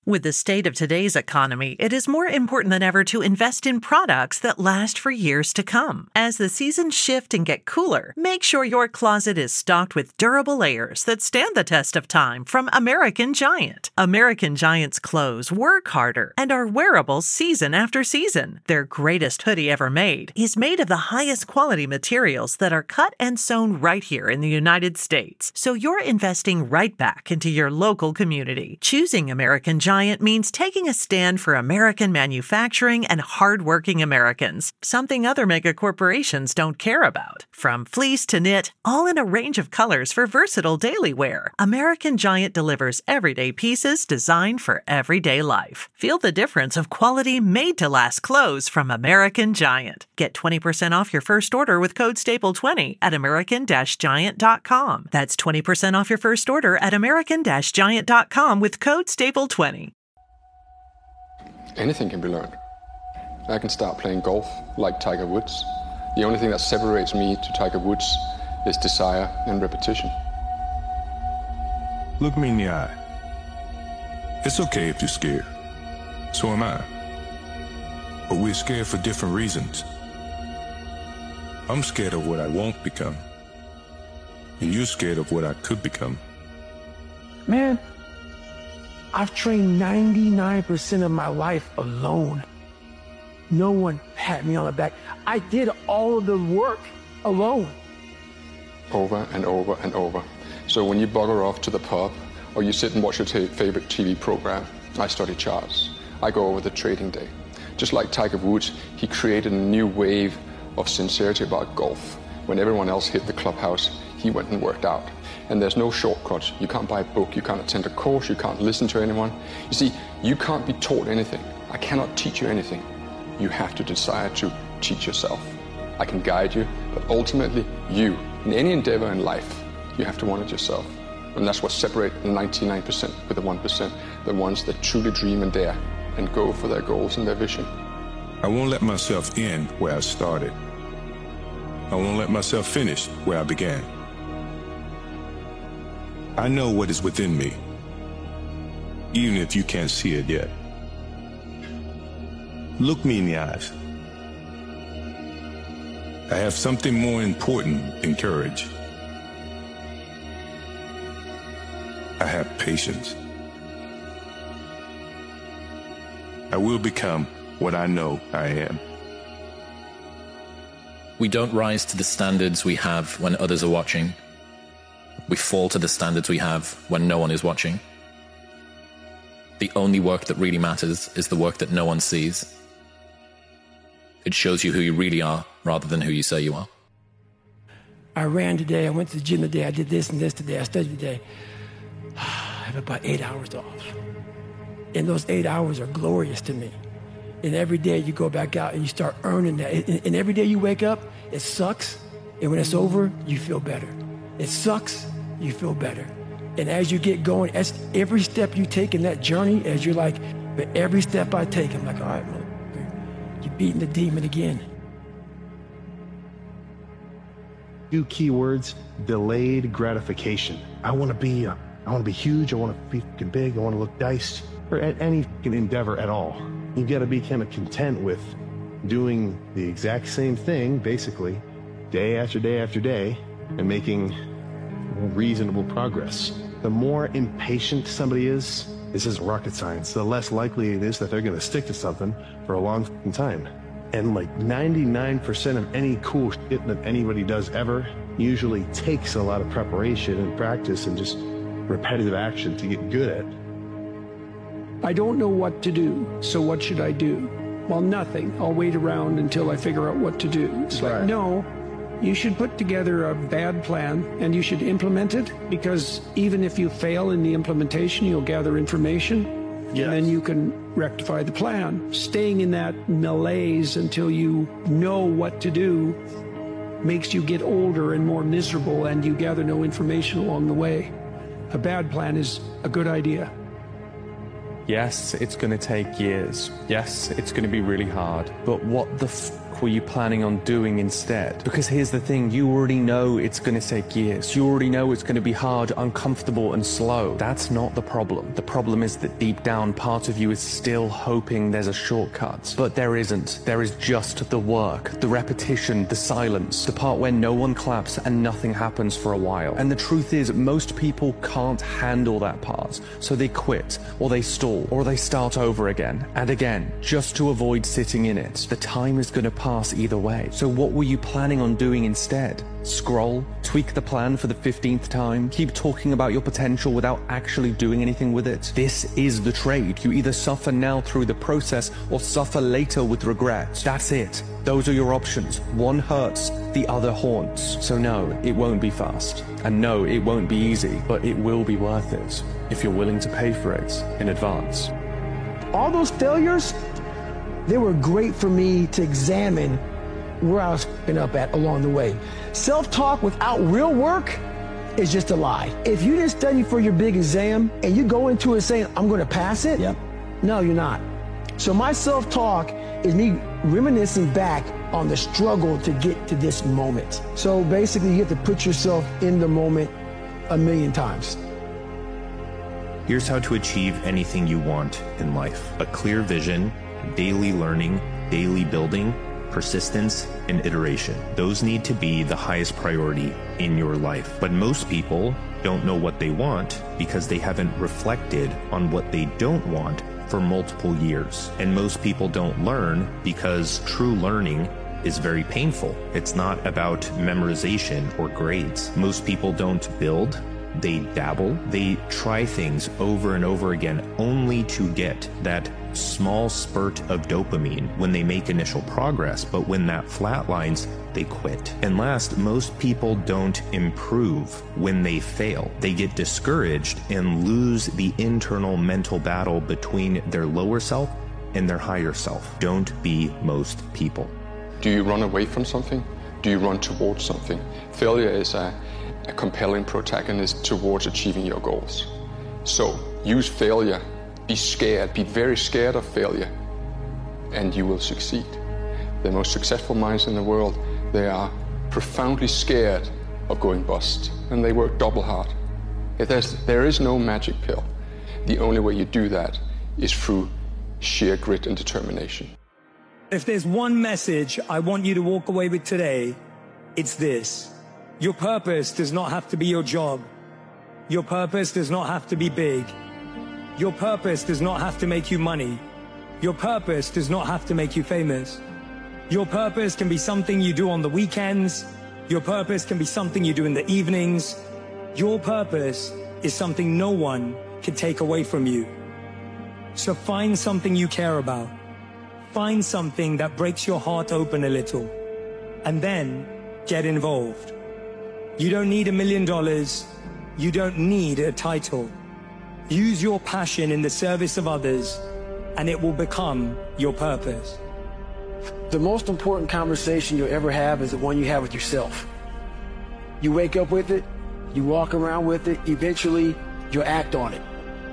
With the state of today's economy, it is more important than ever to invest in products that last for years to come. As the seasons shift and get cooler, make sure your closet is stocked with durable layers that stand the test of time from American Giant. American Giant's clothes work harder and are wearable season after season. Their greatest hoodie ever made is made of the highest quality materials that are cut and sewn right here in the United States. So you're investing right back into your local community. Choosing American Giant means taking a stand for American manufacturing and hardworking Americans, something other mega corporations don't care about. From fleece to knit, all in a range of colors for versatile daily wear, American Giant delivers everyday pieces designed for everyday life. Feel the difference of quality made-to-last clothes from American Giant. Get 20% off your first order with code STAPLE20 at american-giant.com. That's 20% off your first order at american-giant.com with code STAPLE20. Anything can be learned. I can start playing golf like Tiger Woods. The only thing that separates me to Tiger Woods is desire and repetition. Look me in the eye. It's okay if you're scared. So am I. But we're scared for different reasons. I'm scared of what I won't become. And you're scared of what I could become. Man, I've trained 99% of my life alone. No one pat me on the back. I did all of the work alone. Over and over and over. So when you bugger off to the pub or you sit and watch your favorite TV program, I study charts. I go over the trading day. Just like Tiger Woods, he created a new wave of sincerity about golf. When everyone else hit the clubhouse, he went and worked out. And there's no shortcuts. You can't buy a book, you can't attend a course, you can't listen to anyone. You see, you can't be taught anything. I cannot teach you anything. You have to desire to teach yourself. I can guide you, but ultimately you, in any endeavor in life, you have to want it yourself. And that's what separates the 99% with the 1%, the ones that truly dream and dare and go for their goals and their vision. I won't let myself end where I started. I won't let myself finish where I began. I know what is within me, even if you can't see it yet. Look me in the eyes. I have something more important than courage. I have patience. I will become what I know I am. We don't rise to the standards we have when others are watching. We fall to the standards we have when no one is watching. The only work that really matters is the work that no one sees. It shows you who you really are rather than who you say you are. I ran today, I went to the gym today, I did this and this today, I studied today. I have about 8 hours off. And those 8 hours are glorious to me. And every day you go back out and you start earning that. And every day you wake up, it sucks. And when it's over, you feel better. It sucks, you feel better. And as you get going, as every step you take in that journey, as you're like, but every step I take, I'm like, all right, you're beating the demon again. 2 keywords: delayed gratification. I want to be huge. I want to be fucking big. I want to look diced. Or at any fucking endeavor at all. You got to be kind of content with doing the exact same thing, basically, day after day after day, and making reasonable progress. The more impatient somebody is, this isn't rocket science, the less likely it is that they're going to stick to something for a long time. And like 99% of any cool shit that anybody does ever usually takes a lot of preparation and practice and just repetitive action to get good at. I don't know what to do, so what should I do? Well, nothing. I'll wait around until I figure out what to do. It's right. Like, no, you should put together a bad plan and you should implement it, because even if you fail in the implementation, you'll gather information. Yes. And then you can rectify the plan. Staying in that malaise until you know what to do makes you get older and more miserable, and you gather no information along the way. A bad plan is a good idea. Yes, it's going to take years. Yes, it's going to be really hard. But what the work were you planning on doing instead? Because here's the thing, you already know it's going to take years. You already know it's going to be hard, uncomfortable, and slow. That's not the problem. The problem is that deep down, part of you is still hoping there's a shortcut. But there isn't. There is just the work, the repetition, the silence, the part where no one claps and nothing happens for a while. And the truth is, most people can't handle that part. So they quit, or they stall, or they start over again and again, just to avoid sitting in it. The time is going to pass either way. So what were you planning on doing instead? Scroll, tweak the plan for the 15th time, keep talking about your potential without actually doing anything with it? This is the trade. You either suffer now through the process or suffer later with regret. That's it. Those are your options. One hurts, the other haunts. So no, it won't be fast. And no, it won't be easy, but it will be worth it if you're willing to pay for it in advance. All those failures, they were great for me to examine where I was f***ing up at along the way. Self-talk without real work is just a lie. If you didn't study for your big exam and you go into it saying, I'm going to pass it, no, you're not. So my self-talk is me reminiscing back on the struggle to get to this moment. So basically, you have to put yourself in the moment a million times. Here's how to achieve anything you want in life. A clear vision, daily learning, daily building, persistence, and iteration. Those need to be the highest priority in your life. But most people don't know what they want because they haven't reflected on what they don't want for multiple years. And most people don't learn because true learning is very painful. It's not about memorization or grades. Most people don't build. They dabble. They try things over and over again only to get that small spurt of dopamine when they make initial progress, but when that flatlines, they quit. And last, most people don't improve when they fail. They get discouraged and lose the internal mental battle between their lower self and their higher self. Don't be most people. Do you run away from something? Do you run towards something? Failure is a compelling protagonist towards achieving your goals. So use failure. Be scared. Be very scared of failure, and you will succeed. The most successful minds in the world, they are profoundly scared of going bust, and they work double hard. There is no magic pill. The only way you do that is through sheer grit and determination. If there's one message I want you to walk away with today, it's this. Your purpose does not have to be your job. Your purpose does not have to be big. Your purpose does not have to make you money. Your purpose does not have to make you famous. Your purpose can be something you do on the weekends. Your purpose can be something you do in the evenings. Your purpose is something no one can take away from you. So find something you care about. Find something that breaks your heart open a little. And then get involved. You don't need $1 million. You don't need a title. Use your passion in the service of others, and it will become your purpose. The most important conversation you'll ever have is the one you have with yourself. You wake up with it, you walk around with it, eventually you'll act on it.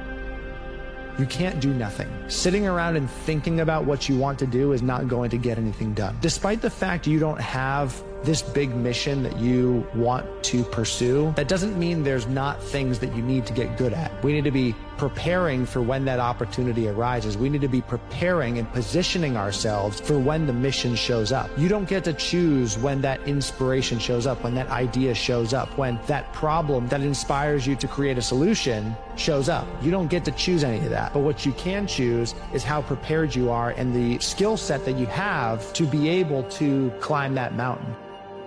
You can't do nothing. Sitting around and thinking about what you want to do is not going to get anything done. Despite the fact you don't have this big mission that you want to pursue, that doesn't mean there's not things that you need to get good at. We need to be preparing for when that opportunity arises. We need to be preparing and positioning ourselves for when the mission shows up. You don't get to choose when that inspiration shows up, when that idea shows up, when that problem that inspires you to create a solution shows up. You don't get to choose any of that. But what you can choose is how prepared you are and the skill set that you have to be able to climb that mountain.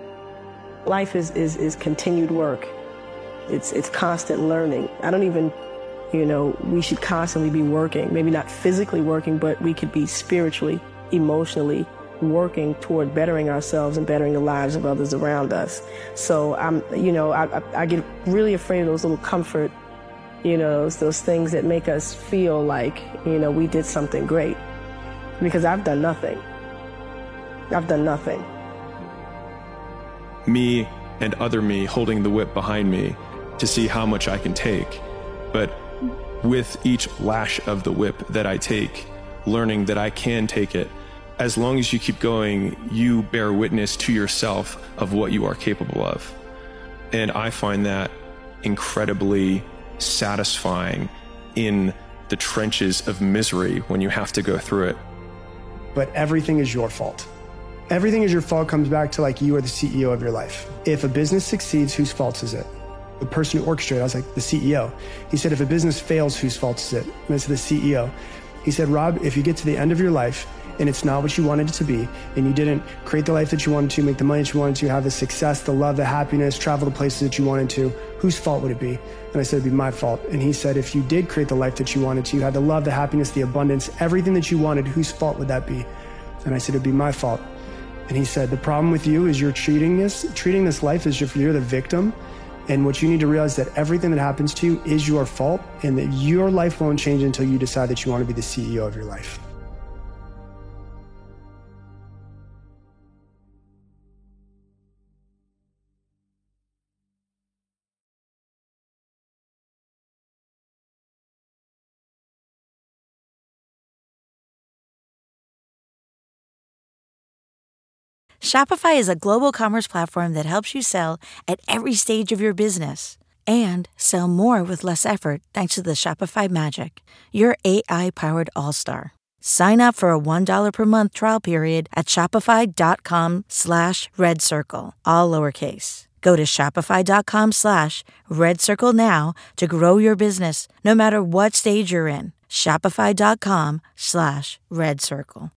Life is continued work. It's constant learning. I don't even, we should constantly be working. Maybe not physically working, but we could be spiritually, emotionally working toward bettering ourselves and bettering the lives of others around us. So I get really afraid of those little comfort, those things that make us feel like, we did something great. Because I've done nothing. I've done nothing. Me and other me holding the whip behind me to see how much I can take. But with each lash of the whip that I take, learning that I can take it, as long as you keep going, you bear witness to yourself of what you are capable of. And I find that incredibly satisfying in the trenches of misery when you have to go through it. But everything is your fault. Everything is your fault comes back to like you are the CEO of your life. If a business succeeds, whose fault is it? The person who orchestrated, I was like, the CEO. He said, if a business fails, whose fault is it? And I said, the CEO. He said, Rob, if you get to the end of your life and it's not what you wanted it to be, and you didn't create the life that you wanted to, make the money that you wanted to, have the success, the love, the happiness, travel to places that you wanted to, whose fault would it be? And I said, it'd be my fault. And he said, if you did create the life that you wanted to, you had the love, the happiness, the abundance, everything that you wanted, whose fault would that be? And I said, it'd be my fault. And he said, the problem with you is you're treating this life as if you're the victim. And what you need to realize is that everything that happens to you is your fault, and that your life won't change until you decide that you want to be the CEO of your life. Shopify is a global commerce platform that helps you sell at every stage of your business and sell more with less effort thanks to the Shopify Magic, your AI-powered all-star. Sign up for a $1 per month trial period at shopify.com/redcircle, all lowercase. Go to shopify.com/redcircle now to grow your business no matter what stage you're in. Shopify.com/redcircle.